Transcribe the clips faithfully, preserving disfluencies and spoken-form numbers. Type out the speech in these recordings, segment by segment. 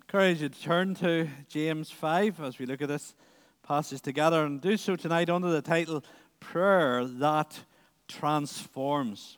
Encourage you to turn to James five as we look at this passage together, and do so tonight under the title, Prayer That Transforms.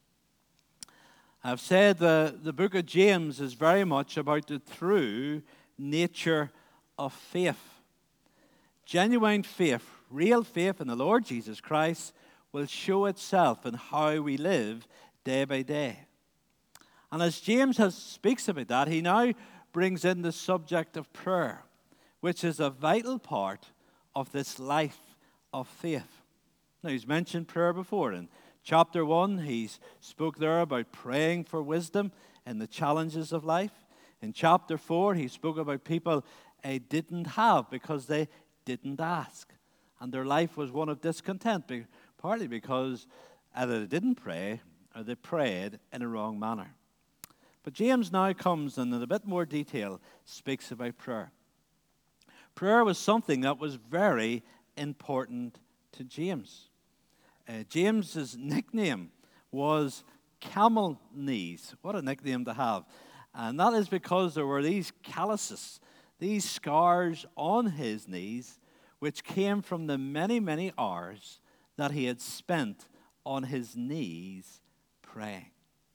I've said the, the book of James is very much about the true nature of faith. Genuine faith, real faith in the Lord Jesus Christ will show itself in how we live day by day. And as James has, speaks about that, he now brings in the subject of prayer, which is a vital part of this life of faith. Now, he's mentioned prayer before. In chapter one, he spoke there about praying for wisdom in the challenges of life. In chapter four, he spoke about people they didn't have because they didn't ask. And their life was one of discontent, partly because either they didn't pray or they prayed in a wrong manner. But James now comes and in a bit more detail speaks about prayer. Prayer was something that was very important to James. Uh, James's nickname was Camel Knees. What a nickname to have. And that is because there were these calluses, these scars on his knees, which came from the many, many hours that he had spent on his knees praying.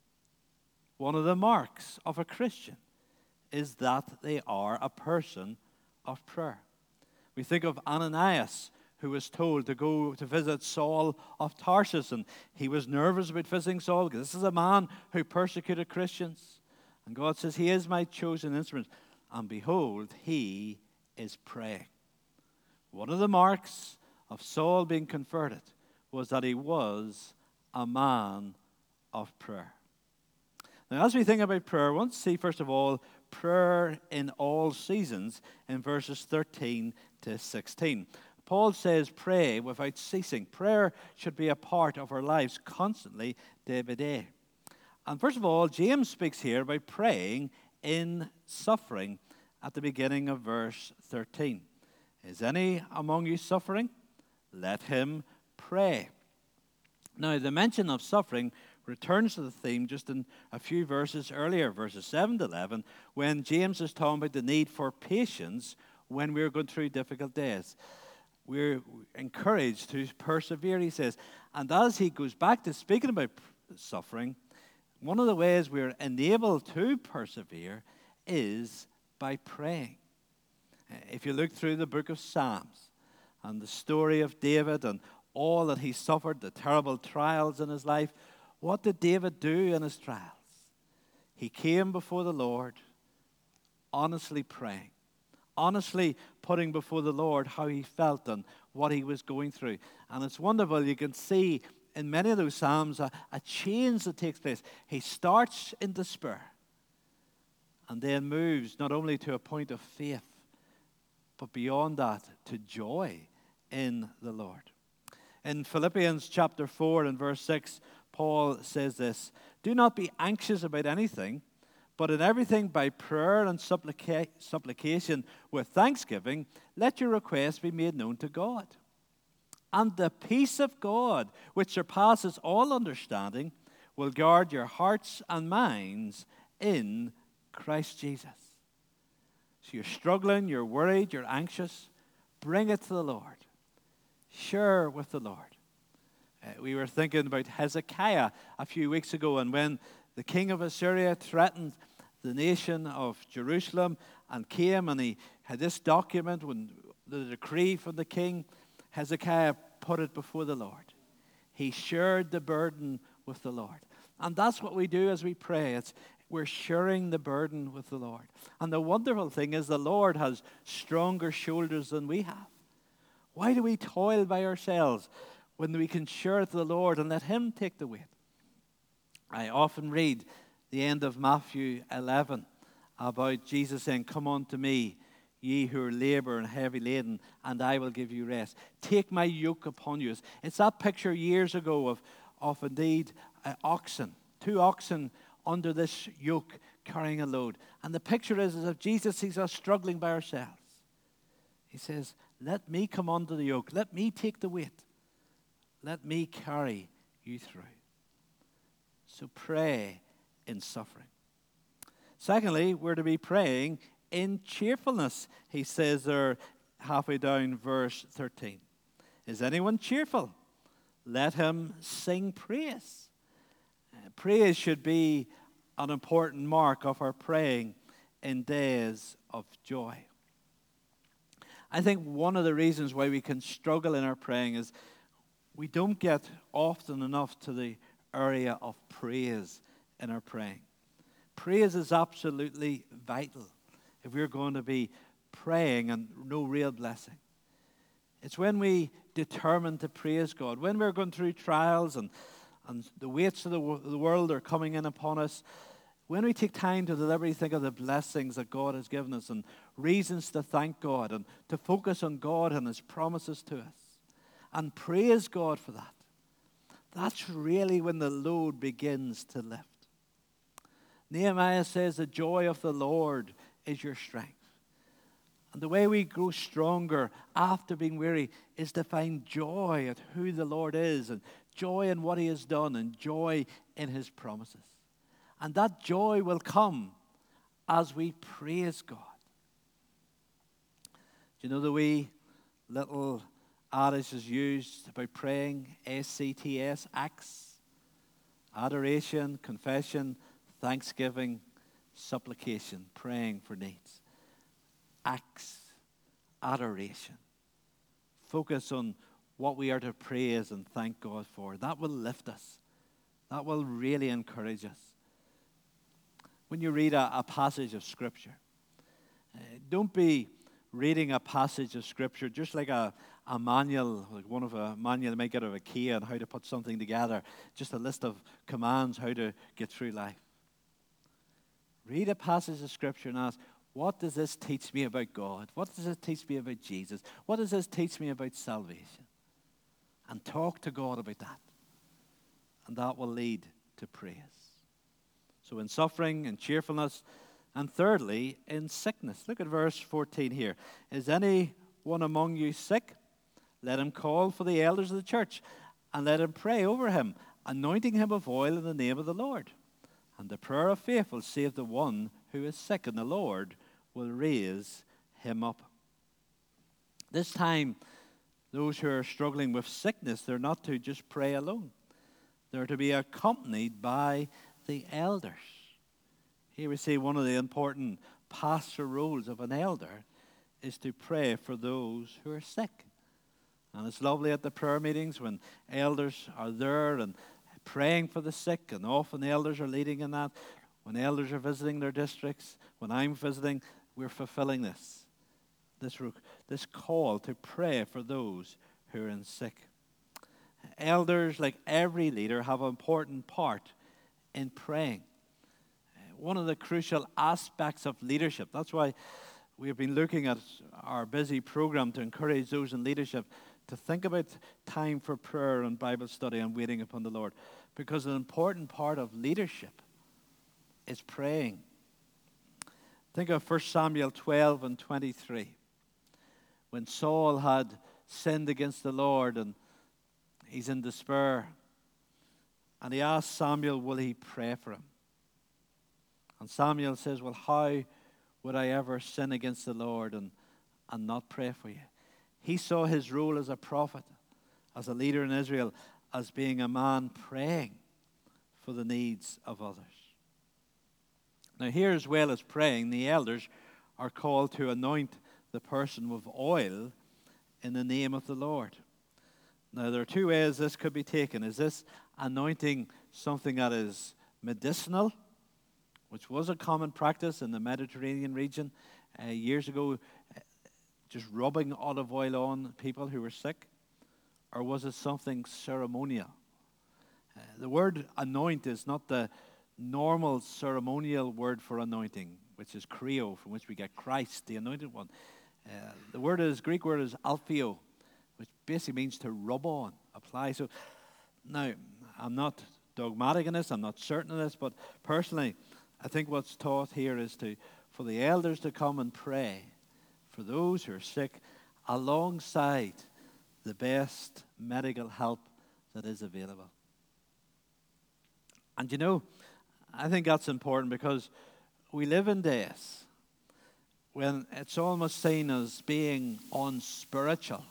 One of the marks of a Christian is that they are a person of prayer. We think of Ananias, who was told to go to visit Saul of Tarsus, and he was nervous about visiting Saul because this is a man who persecuted Christians. And God says, he is my chosen instrument. And behold, he is praying. One of the marks of Saul being converted was that he was a man of prayer. Now, as we think about prayer, I want to see, first of all, prayer in all seasons in verses thirteen to sixteen. Paul says, pray without ceasing. Prayer should be a part of our lives constantly, day by day. And first of all, James speaks here about praying in suffering at the beginning of verse thirteen. Is any among you suffering? Let him pray. Now, the mention of suffering returns to the theme just in a few verses earlier, verses seven to eleven, when James is talking about the need for patience when we're going through difficult days. We're encouraged to persevere, he says. And as he goes back to speaking about suffering, one of the ways we're enabled to persevere is by praying. If you look through the book of Psalms and the story of David and all that he suffered, the terrible trials in his life, what did David do in his trials? He came before the Lord, honestly praying, honestly putting before the Lord how he felt and what he was going through. And it's wonderful, you can see in many of those Psalms a, a change that takes place. He starts in despair and then moves not only to a point of faith, but beyond that to joy in the Lord. In Philippians chapter four and verse six, Paul says this, do not be anxious about anything, but in everything by prayer and supplica- supplication with thanksgiving, let your requests be made known to God. And the peace of God, which surpasses all understanding, will guard your hearts and minds in Christ Jesus. So you're struggling, you're worried, you're anxious, bring it to the Lord. Share with the Lord. Uh, we were thinking about Hezekiah a few weeks ago, and when the king of Assyria threatened the nation of Jerusalem and came and he had this document, when the decree from the king, Hezekiah put it before the Lord. He shared the burden with the Lord. And that's what we do as we pray. It's, we're sharing the burden with the Lord. And the wonderful thing is the Lord has stronger shoulders than we have. Why do we toil by ourselves when we can share it to the Lord and let him take the weight? I often read the end of Matthew eleven about Jesus saying, come unto me, ye who are labor and heavy laden, and I will give you rest. Take my yoke upon you. It's that picture years ago of, of indeed uh, oxen, two oxen under this yoke carrying a load. And the picture is as if Jesus sees us struggling by ourselves. He says, let me come under the yoke. Let me take the weight. Let me carry you through. So pray in suffering. Secondly, we're to be praying in cheerfulness, he says there halfway down verse thirteen. Is anyone cheerful? Let him sing praise. Uh, praise should be an important mark of our praying in days of joy. I think one of the reasons why we can struggle in our praying is we don't get often enough to the area of praise in our praying. Praise is absolutely vital if we're going to be praying and no real blessing. It's when we determine to praise God, when we're going through trials and, and the weights of the, the world are coming in upon us, when we take time to deliberately think of the blessings that God has given us and reasons to thank God and to focus on God and His promises to us and praise God for that, that's really when the load begins to lift. Nehemiah says the joy of the Lord is your strength. And the way we grow stronger after being weary is to find joy at who the Lord is and joy in what He has done and joy in His promises. And that joy will come as we praise God. Do you know the wee little adage is used about praying? A C T S, acts, adoration, confession, thanksgiving, supplication, praying for needs. Acts, adoration. Focus on what we are to praise and thank God for. That will lift us. That will really encourage us. When you read a, a passage of Scripture, uh, don't be reading a passage of Scripture just like a, a manual, like one of a manual you might get out of IKEA on how to put something together, just a list of commands how to get through life. Read a passage of Scripture and ask, what does this teach me about God? What does it teach me about Jesus? What does this teach me about salvation? And talk to God about that. And that will lead to praise. So in suffering, in cheerfulness, and thirdly, in sickness. Look at verse fourteen here. Is anyone among you sick? Let him call for the elders of the church, and let him pray over him, anointing him with oil in the name of the Lord. And the prayer of faith will save the one who is sick, and the Lord will raise him up. This time, those who are struggling with sickness, they're not to just pray alone. They're to be accompanied by the elders. Here we see one of the important pastoral roles of an elder is to pray for those who are sick. And it's lovely at the prayer meetings when elders are there and praying for the sick, and often the elders are leading in that. When elders are visiting their districts, when I'm visiting, we're fulfilling this, this, this call to pray for those who are in sick. Elders, like every leader, have an important part in praying. One of the crucial aspects of leadership. That's why we've been looking at our busy program to encourage those in leadership to think about time for prayer and Bible study and waiting upon the Lord. Because an important part of leadership is praying. Think of First Samuel twelve and twenty-three. When Saul had sinned against the Lord and he's in despair. And he asked Samuel, will he pray for him? And Samuel says, well, how would I ever sin against the Lord and, and not pray for you? He saw his role as a prophet, as a leader in Israel, as being a man praying for the needs of others. Now here, as well as praying, the elders are called to anoint the person with oil in the name of the Lord. Now there are two ways this could be taken. Is this anointing something that is medicinal, which was a common practice in the Mediterranean region uh, years ago, uh, just rubbing olive oil on people who were sick? Or was it something ceremonial? Uh, the word anoint is not the normal ceremonial word for anointing, which is kreo, from which we get Christ, the anointed one. Uh, the word is, Greek word is alpheo, which basically means to rub on, apply. So now, I'm not dogmatic in this, I'm not certain of this, but personally, I think what's taught here is to for the elders to come and pray for those who are sick alongside the best medical help that is available. And you know, I think that's important because we live in days when it's almost seen as being unspiritual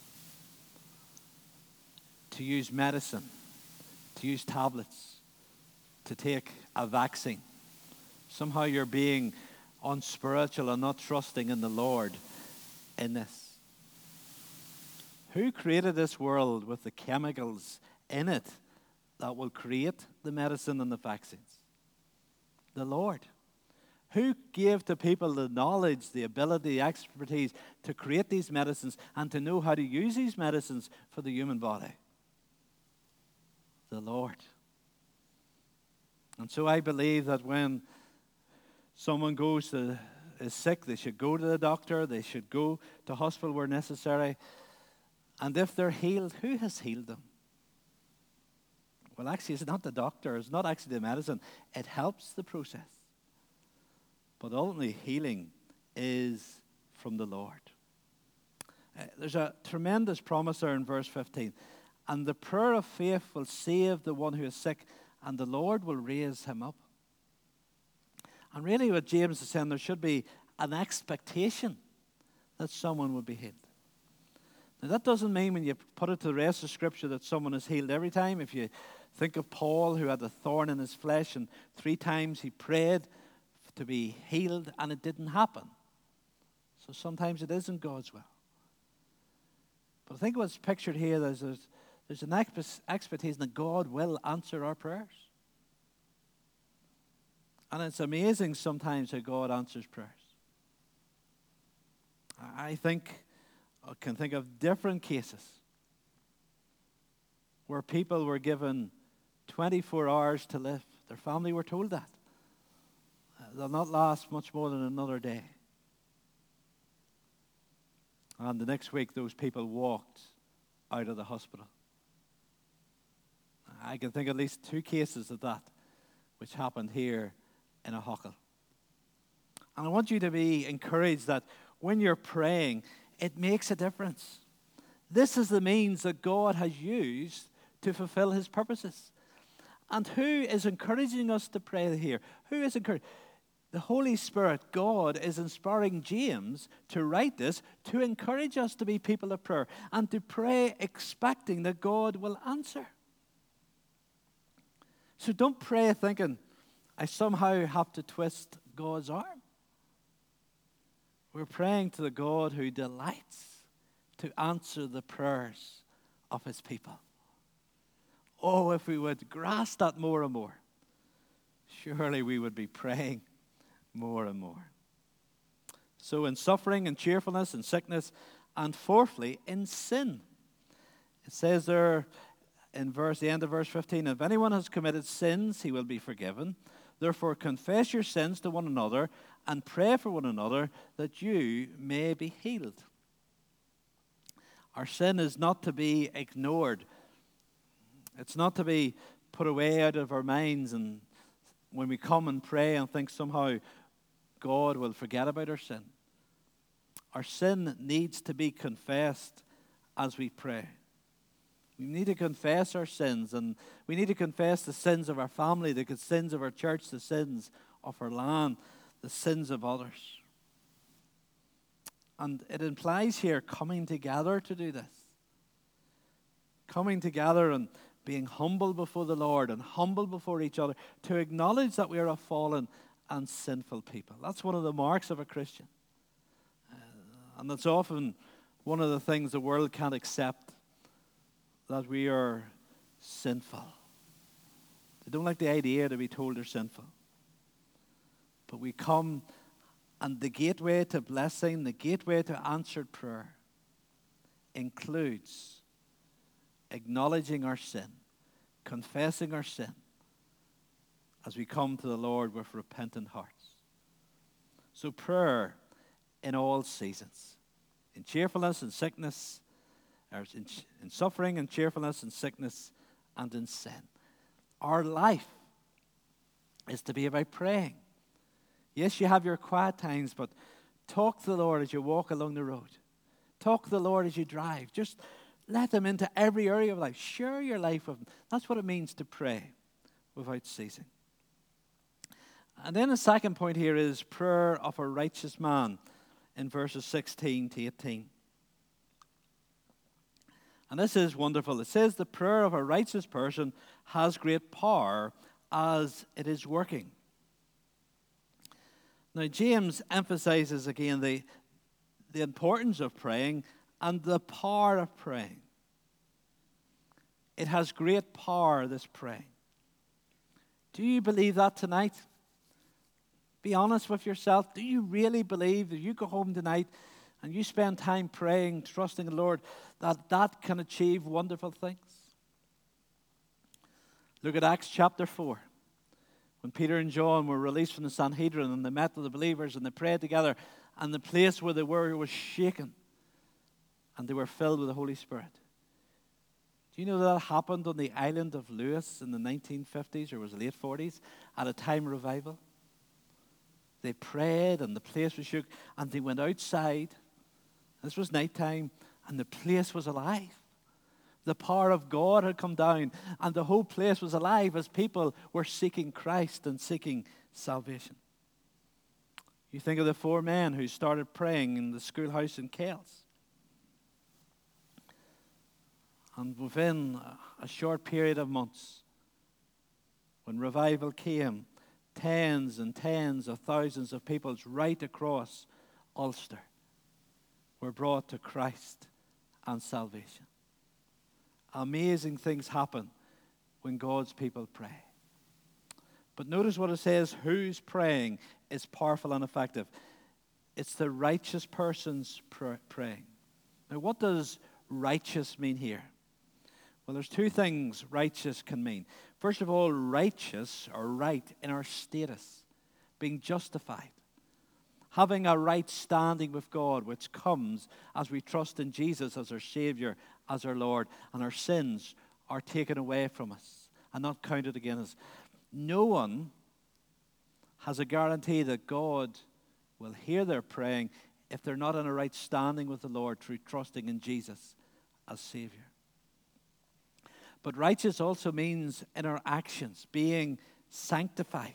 to use medicine, to use tablets, to take a vaccine. Somehow you're being unspiritual and not trusting in the Lord in this. Who created this world with the chemicals in it that will create the medicine and the vaccines? The Lord. Who gave to people the knowledge, the ability, the expertise to create these medicines and to know how to use these medicines for the human body? The Lord. And so I believe that when someone goes to, is sick, they should go to the doctor, they should go to hospital where necessary. And if they're healed, who has healed them? Well, actually, it's not the doctor, it's not actually the medicine. It helps the process. But ultimately, healing is from the Lord. Uh, there's a tremendous promise there in verse fifteen. And the prayer of faith will save the one who is sick, and the Lord will raise him up. And really what James is saying, there should be an expectation that someone would be healed. Now that doesn't mean when you put it to the rest of Scripture that someone is healed every time. If you think of Paul, who had a thorn in his flesh, and three times he prayed to be healed, and it didn't happen. So sometimes it isn't God's will. But I think what's pictured here, there's, there's, there's an expectation that God will answer our prayers. And it's amazing sometimes how God answers prayers. I think, I can think of different cases where people were given twenty-four hours to live. Their family were told that. They'll not last much more than another day. And the next week, those people walked out of the hospital. I can think of at least two cases of that, which happened here in Aughacall. And I want you to be encouraged that when you're praying, it makes a difference. This is the means that God has used to fulfill his purposes. And who is encouraging us to pray here? Who is encouraging? The Holy Spirit, God, is inspiring James to write this to encourage us to be people of prayer and to pray expecting that God will answer. So don't pray thinking, I somehow have to twist God's arm. We're praying to the God who delights to answer the prayers of his people. Oh, if we would grasp that more and more, surely we would be praying more and more. So in suffering and cheerfulness and sickness, and fourthly, in sin. It says there in verse, the end of verse fifteen, if anyone has committed sins, he will be forgiven. Therefore confess your sins to one another and pray for one another that you may be healed. Our sin is not to be ignored. It's not to be put away out of our minds, and when we come and pray and think somehow God will forget about our sin. Our sin needs to be confessed as we pray. We need to confess our sins, and we need to confess the sins of our family, the sins of our church, the sins of our land, the sins of others. And it implies here coming together to do this. Coming together and being humble before the Lord and humble before each other to acknowledge that we are a fallen and sinful people. That's one of the marks of a Christian. Uh, and that's often one of the things the world can't accept, that we are sinful. They don't like the idea to be told they're sinful. But we come, and the gateway to blessing, the gateway to answered prayer includes acknowledging our sin, confessing our sin as we come to the Lord with repentant hearts. So prayer in all seasons, in cheerfulness and sickness, or in, in suffering and cheerfulness and sickness and in sin. Our life is to be about praying. Yes, you have your quiet times, but talk to the Lord as you walk along the road. Talk to the Lord as you drive. Just let him into every area of life. Share your life with him. That's what it means to pray without ceasing. And then the second point here is prayer of a righteous man in verses sixteen to eighteen. And this is wonderful. It says, the prayer of a righteous person has great power as it is working. Now, James emphasizes again the, the importance of praying and the power of praying. It has great power, this praying. Do you believe that tonight? Be honest with yourself. Do you really believe that you go home tonight and you spend time praying, trusting the Lord, that that can achieve wonderful things? Look at Acts chapter four. When Peter and John were released from the Sanhedrin and they met with the believers and they prayed together, and the place where they were was shaken and they were filled with the Holy Spirit. Do you know that happened on the island of Lewis in the nineteen fifties, or was it late forties, at a time of revival? They prayed and the place was shook, and they went outside. This was nighttime, and the place was alive. The power of God had come down, and the whole place was alive as people were seeking Christ and seeking salvation. You think of the four men who started praying in the schoolhouse in Kells. And within a short period of months, when revival came, tens and tens of thousands of people right across Ulster were brought to Christ and salvation. Amazing things happen when God's people pray. But notice what it says, who's praying is powerful and effective. It's the righteous person's pr- praying. Now, what does righteous mean here? Well, there's two things righteous can mean. First of all, righteous or right in our status, being justified, having a right standing with God, which comes as we trust in Jesus as our Savior, as our Lord, and our sins are taken away from us and not counted against us. No one has a guarantee that God will hear their praying if they're not in a right standing with the Lord through trusting in Jesus as Savior. But righteous also means in our actions, being sanctified.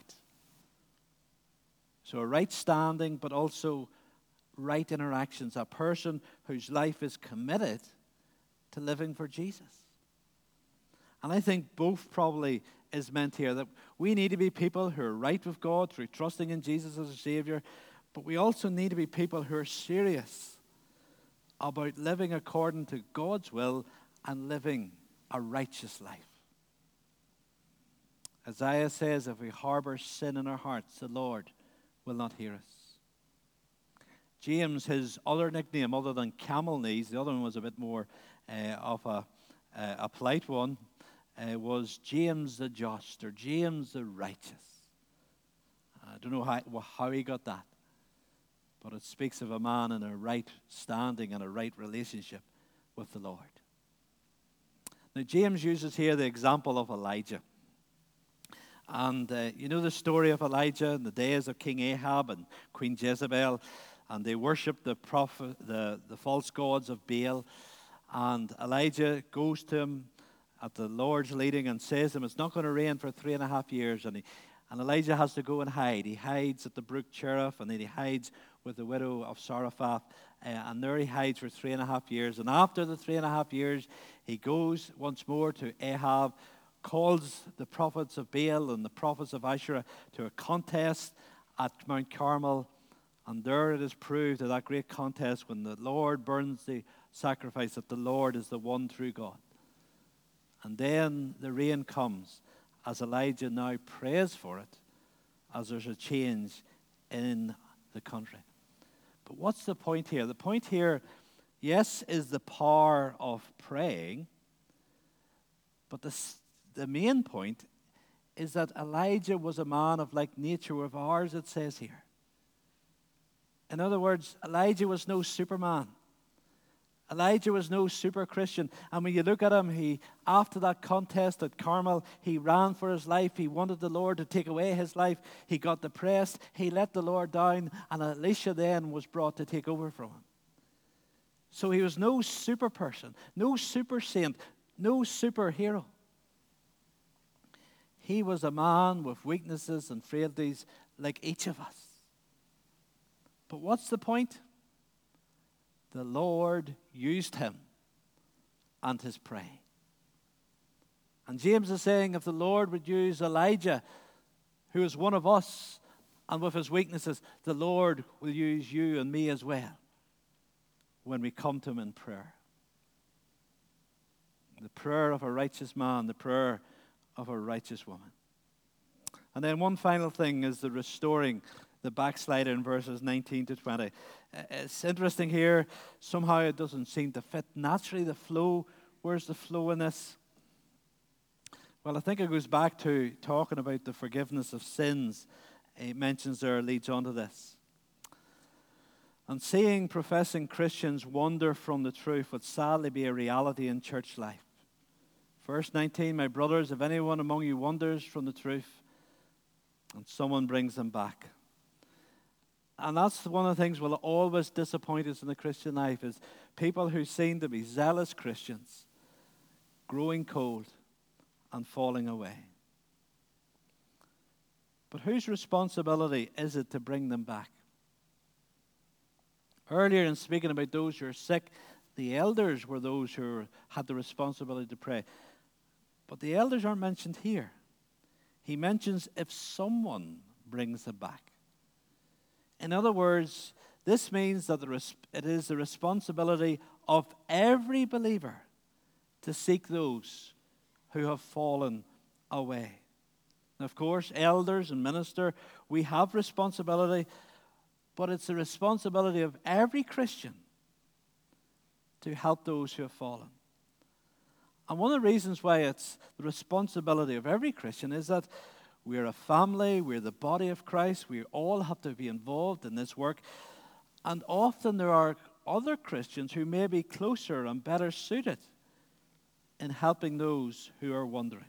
So a right standing, but also right in our actions. A person whose life is committed to living for Jesus. And I think both probably is meant here, that we need to be people who are right with God through trusting in Jesus as a Savior, but we also need to be people who are serious about living according to God's will and living a righteous life. Isaiah says, if we harbor sin in our hearts, the Lord will not hear us. James, his other nickname other than Camel Knees, the other one was a bit more uh, of a, uh, a polite one, uh, was James the Just, or James the Righteous. I don't know how, how he got that, but it speaks of a man in a right standing and a right relationship with the Lord. Now, James uses here the example of Elijah. And uh, you know the story of Elijah in the days of King Ahab and Queen Jezebel, and they worshipped the prophet, the, the false gods of Baal. And Elijah goes to him at the Lord's leading and says to him, it's not going to rain for three and a half years. And, he, and Elijah has to go and hide. He hides at the brook Cherith, and then he hides with the widow of Zarephath. Uh, and there he hides for three and a half years. And after the three and a half years, he goes once more to Ahab, calls the prophets of Baal and the prophets of Asherah to a contest at Mount Carmel. And there it is proved at that great contest when the Lord burns the sacrifice that the Lord is the one true God. And then the rain comes as Elijah now prays for it, as there's a change in the country. But what's the point here? The point here, yes, is the power of praying, but the, the main point is that Elijah was a man of like nature with ours, it says here. In other words, Elijah was no Superman. Elijah was no super Christian. And when you look at him, he, after that contest at Carmel, he ran for his life. He wanted the Lord to take away his life. He got depressed. He let the Lord down. And Elisha then was brought to take over from him. So he was no super person, no super saint, no superhero. He was a man with weaknesses and frailties like each of us. But what's the point? the Lord used him and his praying. And James is saying, if the Lord would use Elijah, who is one of us, and with his weaknesses, the Lord will use you and me as well when we come to him in prayer. The prayer of a righteous man, the prayer of a righteous woman. And then one final thing is the restoring the backslider in verses nineteen to twenty. It's interesting here. Somehow it doesn't seem to fit naturally, the flow. Where's the flow in this? Well, I think it goes back to talking about the forgiveness of sins. It mentions there, leads on to this. And seeing professing Christians wander from the truth would sadly be a reality in church life. Verse nineteen, my brothers, if anyone among you wanders from the truth, and someone brings them back. And that's one of the things that will always disappoint us in the Christian life, is people who seem to be zealous Christians, growing cold and falling away. But whose responsibility is it to bring them back? Earlier in speaking about those who are sick, the elders were those who had the responsibility to pray. But the elders aren't mentioned here. He mentions if someone brings them back. In other words, this means that it is the responsibility of every believer to seek those who have fallen away. And of course, elders and minister, we have responsibility, but it's the responsibility of every Christian to help those who have fallen. And one of the reasons why it's the responsibility of every Christian is that we're a family, we're the body of Christ, we all have to be involved in this work. And often there are other Christians who may be closer and better suited in helping those who are wandering.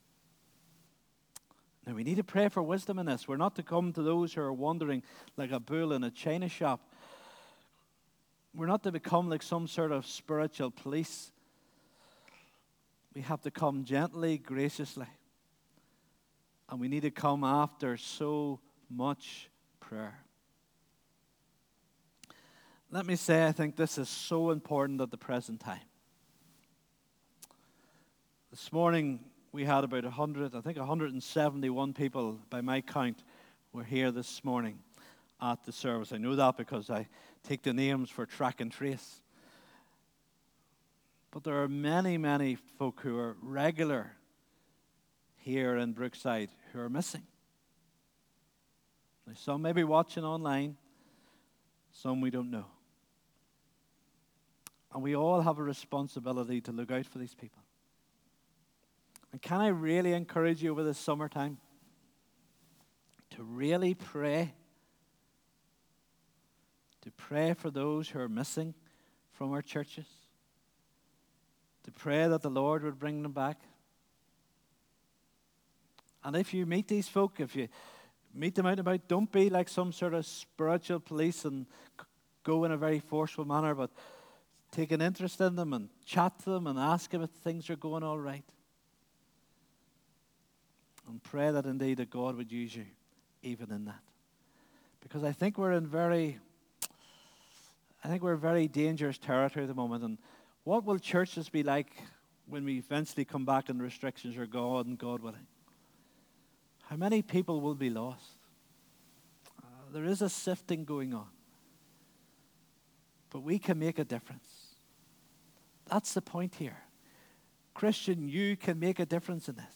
Now, we need to pray for wisdom in this. We're not to come to those who are wandering like a bull in a china shop. We're not to become like some sort of spiritual police. We have to come gently, graciously. And we need to come after so much prayer. Let me say, I think this is so important at the present time. This morning, we had about one hundred, I think one hundred seventy-one people, by my count, were here this morning at the service. I know that because I take the names for track and trace. But there are many, many folk who are regular here in Brookside who are missing. Now, some may be watching online, some we don't know. And we all have a responsibility to look out for these people. And can I really encourage you over this summertime to really pray, to pray for those who are missing from our churches, to pray that the Lord would bring them back. And if you meet these folk, if you meet them out and about, don't be like some sort of spiritual police and go in a very forceful manner, but take an interest in them and chat to them and ask them if things are going all right. And pray that indeed that God would use you even in that. Because I think we're in very, I think we're in very dangerous territory at the moment. And what will churches be like when we eventually come back and restrictions are gone and God willing? How many people will be lost? Uh, there is a sifting going on. But we can make a difference. That's the point here. Christian, you can make a difference in this.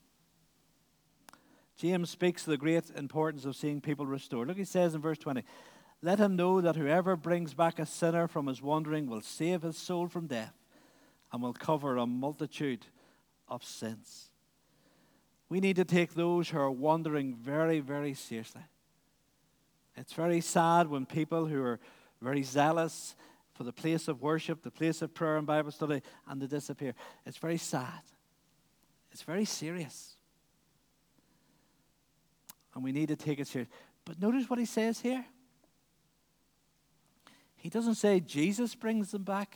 James speaks of the great importance of seeing people restored. Look, he says in verse twenty, let him know that whoever brings back a sinner from his wandering will save his soul from death and will cover a multitude of sins. We need to take those who are wandering very, very seriously. It's very sad when people who are very zealous for the place of worship, the place of prayer and Bible study, and they disappear. It's very sad. It's very serious. And we need to take it serious. But notice what he says here. He doesn't say Jesus brings them back.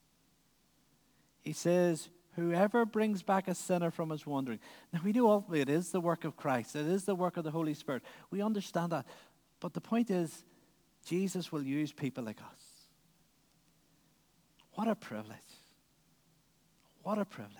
He says, whoever brings back a sinner from his wandering. Now, we know ultimately it is the work of Christ. It is the work of the Holy Spirit. We understand that. But the point is, Jesus will use people like us. What a privilege. What a privilege.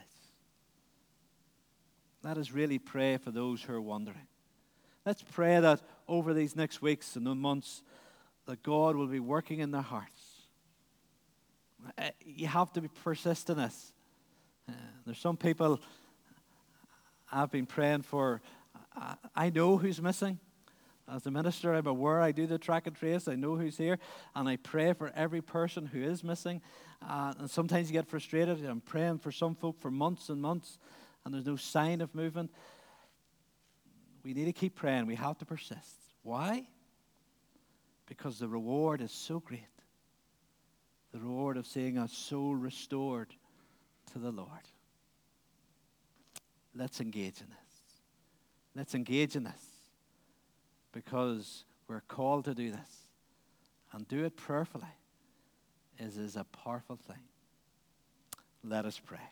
Let us really pray for those who are wondering. Let's pray that over these next weeks and the months that God will be working in their hearts. Uh, You have to be persistent in this. Uh, there's some people I've been praying for. I, I know who's missing. As a minister, I'm aware. I do the track and trace. I know who's here. And I pray for every person who is missing. Uh, and sometimes you get frustrated. I'm praying for some folk for months and months, and there's no sign of movement. We need to keep praying. We have to persist. Why? Because the reward is so great. The reward of seeing a soul restored to the Lord. Let's engage in this. Let's engage in this. Because we're called to do this. And do it prayerfully is, is a powerful thing. Let us pray.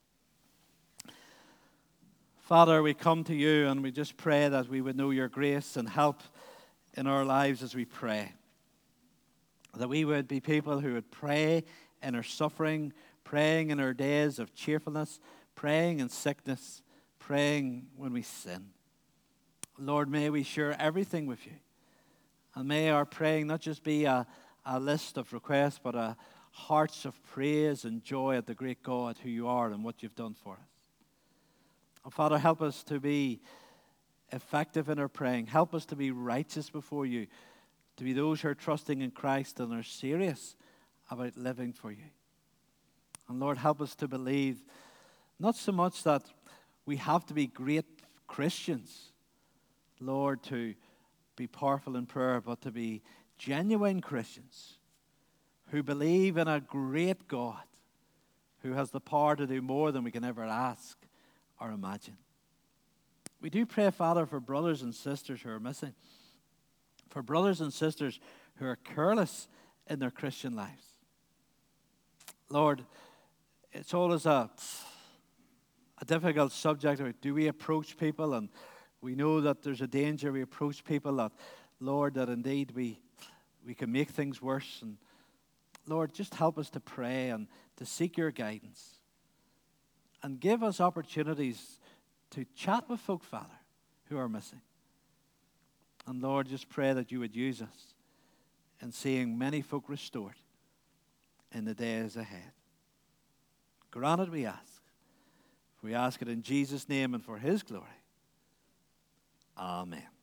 Father, we come to you and we just pray that we would know your grace and help in our lives as we pray. That we would be people who would pray in our suffering, praying in our days of cheerfulness, praying in sickness, praying when we sin. Lord, may we share everything with you. And may our praying not just be a, a list of requests, but a hearts of praise and joy at the great God who you are and what you've done for us. And Father, help us to be effective in our praying. Help us to be righteous before you, to be those who are trusting in Christ and are serious about living for you. And Lord, help us to believe not so much that we have to be great Christians, Lord, to be powerful in prayer, but to be genuine Christians who believe in a great God who has the power to do more than we can ever ask or imagine. We do pray, Father, for brothers and sisters who are missing, for brothers and sisters who are careless in their Christian lives. Lord, it's always a, a difficult subject. Do we approach people? And we know that there's a danger we approach people that, Lord, that indeed we, we can make things worse. And Lord, just help us to pray and to seek your guidance. And give us opportunities to chat with folk, Father, who are missing. And Lord, just pray that you would use us in seeing many folk restored in the days ahead. Grant it, we ask. We ask it in Jesus' name and for his glory. Amen.